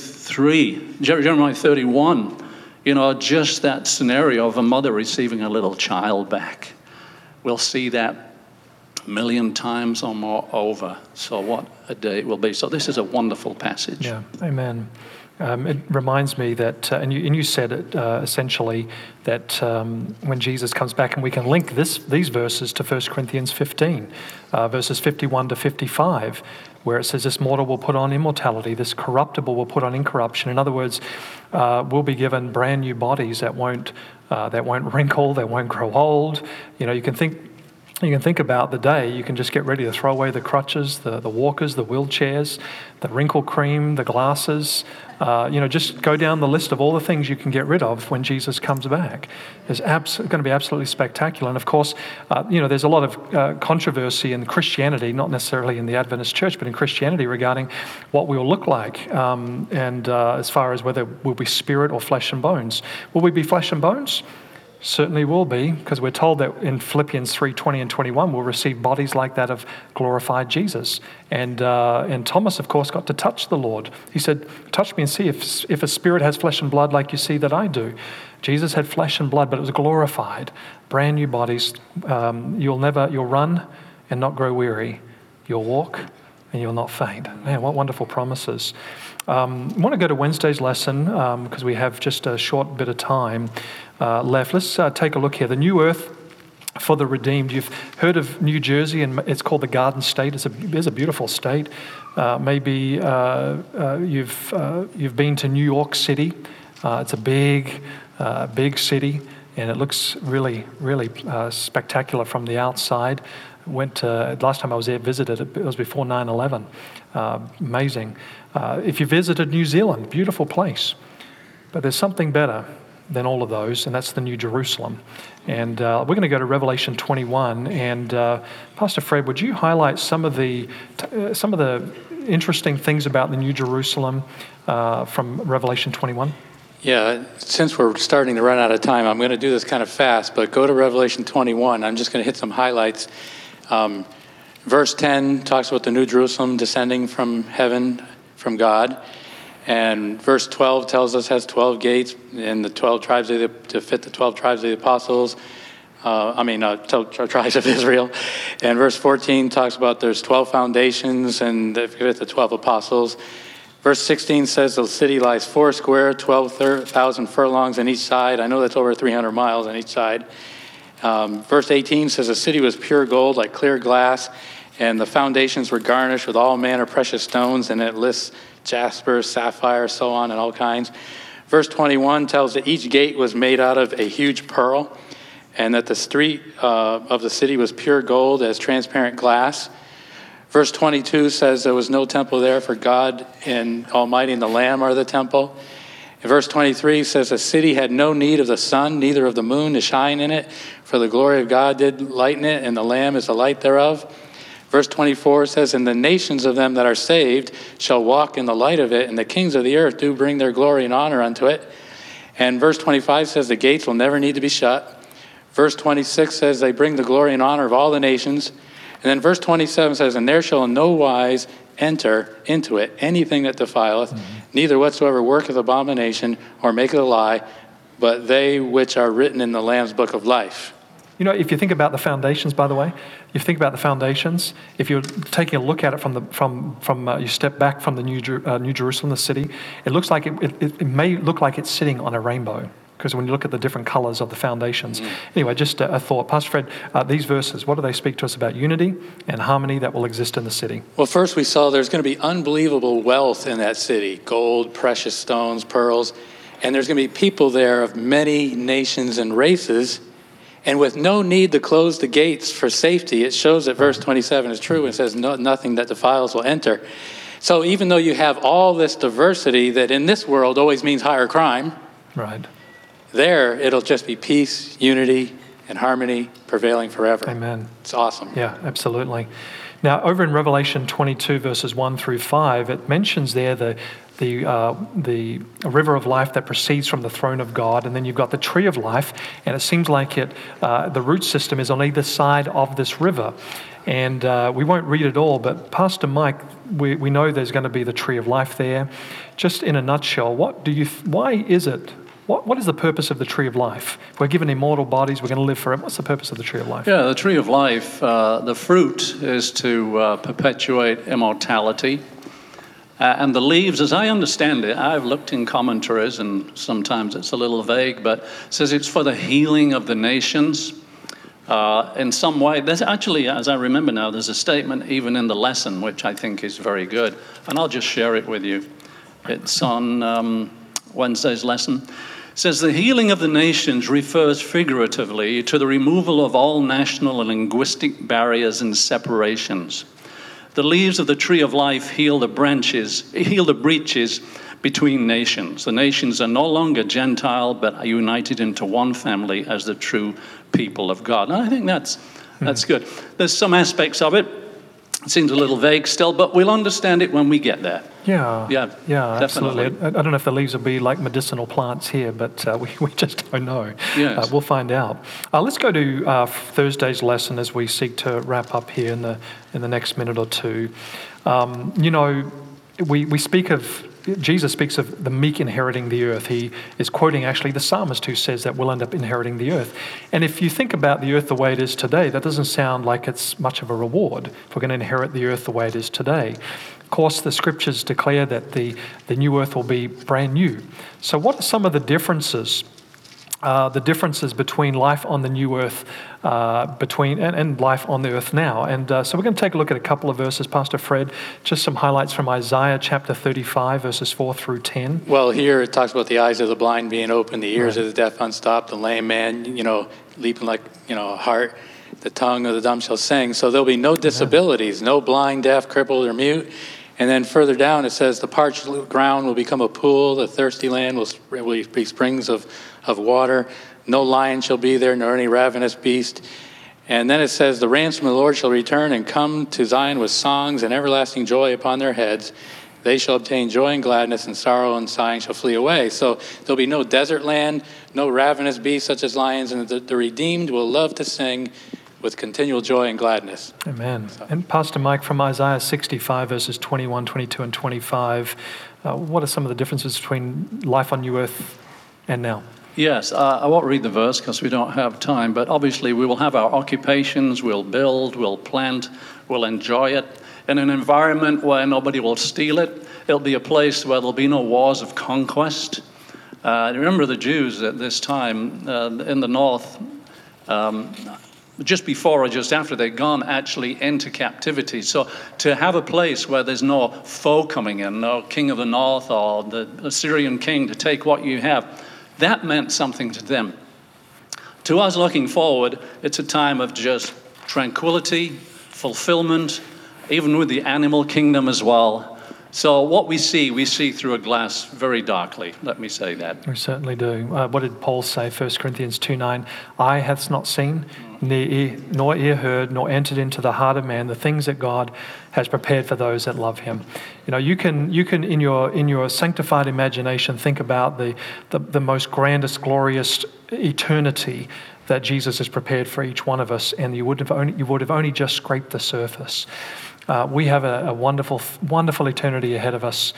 33, Jeremiah 31, just that scenario of a mother receiving a little child back. We'll see that 1,000,000 times or more over. So what a day it will be. So this is a wonderful passage. Yeah, amen. It reminds me that, and you said it essentially, that when Jesus comes back, and we can link these verses to 1 Corinthians 15, verses 51 to 55, where it says, "This mortal will put on immortality, this corruptible will put on incorruption." In other words, we'll be given brand new bodies that won't wrinkle, that won't grow old. You can think about the day. You can just get ready to throw away the crutches, the walkers, the wheelchairs, the wrinkle cream, the glasses. Just go down the list of all the things you can get rid of when Jesus comes back. It's going to be absolutely spectacular. And of course, there's a lot of controversy in Christianity, not necessarily in the Adventist church, but in Christianity regarding what we will look like. And as far as whether we'll be spirit or flesh and bones. Will we be flesh and bones? Certainly will be, because we're told that in Philippians 3:20 and 21, we'll receive bodies like that of glorified Jesus. And Thomas, of course, got to touch the Lord. He said, touch me and see if a spirit has flesh and blood like you see that I do. Jesus had flesh and blood, but it was glorified. Brand new bodies. You'll run and not grow weary. You'll walk and you'll not faint. Man, what wonderful promises. I want to go to Wednesday's lesson because we have just a short bit of time left. Let's take a look here. The new earth for the redeemed. You've heard of New Jersey, and it's called the Garden State. It's a beautiful state. Maybe you've been to New York City. It's a big city, and it looks really, really spectacular from the outside. Last time I was there, visited, it was before 9/11. Amazing. If you visited New Zealand, beautiful place. But there's something better than all of those, and that's the New Jerusalem. And we're going to go to Revelation 21. And Pastor Fred, would you highlight some of the interesting things about the New Jerusalem from Revelation 21? Yeah, since we're starting to run out of time, I'm going to do this kind of fast, but go to Revelation 21. I'm just going to hit some highlights. Verse 10 talks about the New Jerusalem descending from heaven, from God. And verse 12 tells us has 12 gates and the 12 tribes to fit the 12 tribes of the apostles. 12 tribes of Israel. And verse 14 talks about there's 12 foundations and they fit the 12 apostles. Verse 16 says the city lies four square, 12,000 furlongs on each side. I know that's over 300 miles on each side. Verse 18 says the city was pure gold, like clear glass, and the foundations were garnished with all manner of precious stones, and it lists jasper, sapphire, so on, and all kinds. Verse 21 tells that each gate was made out of a huge pearl, and that the street of the city was pure gold as transparent glass. Verse 22 says there was no temple there, for God and Almighty and the Lamb are the temple. And verse 23 says the city had no need of the sun, neither of the moon to shine in it, for the glory of God did lighten it, and the Lamb is the light thereof. Verse 24 says, and the nations of them that are saved shall walk in the light of it, and the kings of the earth do bring their glory and honor unto it. And verse 25 says the gates will never need to be shut. Verse 26 says they bring the glory and honor of all the nations. And then verse 27 says, and there shall in no wise enter into it anything that defileth, neither whatsoever worketh abomination or maketh a lie, but they which are written in the Lamb's book of life. You know, if you think about the foundations, by the way, if you're taking a look at it you step back from the New Jerusalem, the city, it looks like it may look like it's sitting on a rainbow, because when you look at the different colors of the foundations. Anyway, just a thought. Pastor Fred, these verses, what do they speak to us about unity and harmony that will exist in the city? Well, first we saw there's going to be unbelievable wealth in that city, gold, precious stones, pearls, and there's going to be people there of many nations and races. And with no need to close the gates for safety, it shows that verse 27 is true. It says nothing that defiles will enter. So even though you have all this diversity that in this world always means higher crime, right? There it'll just be peace, unity, and harmony prevailing forever. Amen. It's awesome. Yeah, absolutely. Now, over in Revelation 22, verses 1 through 5, it mentions there the river of life that proceeds from the throne of God, and then you've got the tree of life, and it seems like the root system is on either side of this river. And we won't read it all, but Pastor Mike, we know there's going to be the tree of life there. Just in a nutshell, why is it? What is the purpose of the tree of life? If we're given immortal bodies, we're going to live forever. What's the purpose of the tree of life? Yeah, the tree of life, the fruit is to perpetuate immortality. And the leaves, as I understand it, I've looked in commentaries, and sometimes it's a little vague, but it says it's for the healing of the nations. In some way, there's actually, as I remember now, there's a statement even in the lesson, which I think is very good. And I'll just share it with you. It's on Wednesday's lesson. It says, the healing of the nations refers figuratively to the removal of all national and linguistic barriers and separations. The leaves of the tree of life heal the breaches between nations. The nations are no longer Gentile, but are united into one family as the true people of God. And I think that's good. There's some aspects of it. It seems a little vague still, but we'll understand it when we get there. Yeah, definitely. absolutely. I don't know if the leaves will be like medicinal plants here, but we just don't know. Yes. We'll find out. Let's go to Thursday's lesson as we seek to wrap up here in the next minute or two. We speak of, Jesus speaks of the meek inheriting the earth. He is quoting actually the psalmist who says that we'll end up inheriting the earth. And if you think about the earth the way it is today, that doesn't sound like it's much of a reward if we're going to inherit the earth the way it is today. Of course, the scriptures declare that the new earth will be brand new. So what are some of the differences between life on the new earth and life on the earth now? And so we're going to take a look at a couple of verses. Pastor Fred, just some highlights from Isaiah chapter 35, verses 4 through 10. Well, here it talks about the eyes of the blind being open, the ears of the deaf unstopped, the lame man, leaping like, a hart. The tongue of the dumb shall sing. So there'll be no disabilities, no blind, deaf, crippled, or mute. And then further down it says the parched ground will become a pool, the thirsty land will be springs of water. No lion shall be there, nor any ravenous beast. And then it says the ransom of the Lord shall return and come to Zion with songs and everlasting joy upon their heads. They shall obtain joy and gladness, and sorrow and sighing shall flee away. So there'll be no desert land, no ravenous beasts such as lions, and the redeemed will love to sing with continual joy and gladness. Amen. And Pastor Mike, from Isaiah 65, verses 21, 22, and 25, what are some of the differences between life on new earth and now? Yes, I won't read the verse because we don't have time, but obviously we will have our occupations, we'll build, we'll plant, we'll enjoy it in an environment where nobody will steal it. It'll be a place where there'll be no wars of conquest. Remember the Jews at this time in the north, just before or just after they'd gone actually into captivity. So to have a place where there's no foe coming in, no king of the north or the Assyrian king to take what you have, that meant something to them. To us looking forward, it's a time of just tranquility, fulfillment, even with the animal kingdom as well. So what we see through a glass very darkly. Let me say that. We certainly do. What did Paul say, 1 Corinthians 2:9? Eye hath not seen, nor ear heard, nor entered into the heart of man the things that God has prepared for those that love him. You can in your sanctified imagination think about the most grandest, glorious eternity that Jesus has prepared for each one of us, and you would have only just scraped the surface. We have a wonderful, wonderful eternity ahead of us.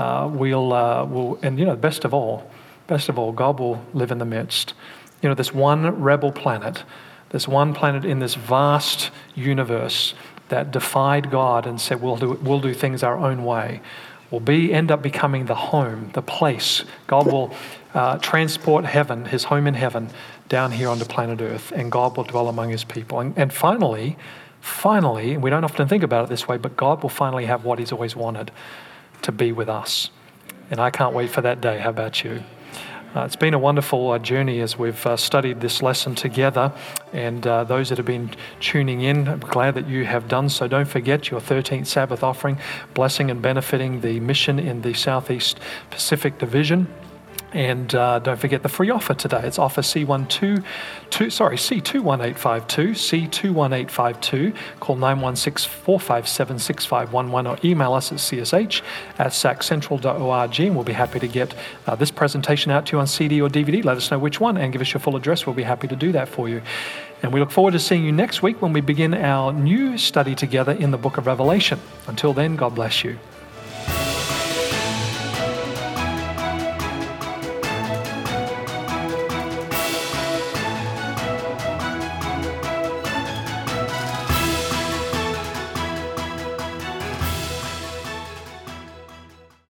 Best of all, God will live in the midst. This one rebel planet, in this vast universe that defied God and said, we'll do things our own way, will end up becoming the home, the place. God will transport heaven, his home in heaven, down here onto planet Earth, and God will dwell among his people. And finally, we don't often think about it this way, but God will finally have what he's always wanted, to be with us. And I can't wait for that day. How about you? It's been a wonderful journey as we've studied this lesson together. And those that have been tuning in, I'm glad that you have done so. Don't forget your 13th Sabbath offering, blessing and benefiting the mission in the Southeast Pacific Division. And don't forget the free offer today. It's offer C21852, C21852. Call 916-457-6511 or email us at csh@saccentral.org, and we'll be happy to get this presentation out to you on CD or DVD. Let us know which one and give us your full address. We'll be happy to do that for you. And we look forward to seeing you next week when we begin our new study together in the book of Revelation. Until then, God bless you.